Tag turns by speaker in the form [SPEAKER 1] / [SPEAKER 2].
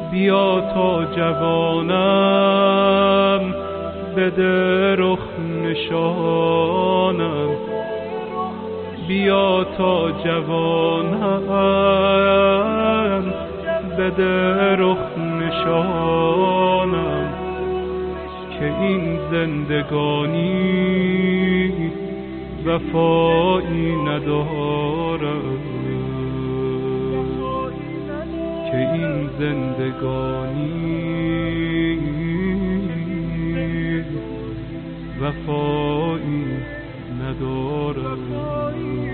[SPEAKER 1] بیا تا جوانم بده رخ نشانم، بیا تا جوانم بده رخ نشانم، که این زندگانی وفایی ندارم، که این زندگانی وفایی ندارم.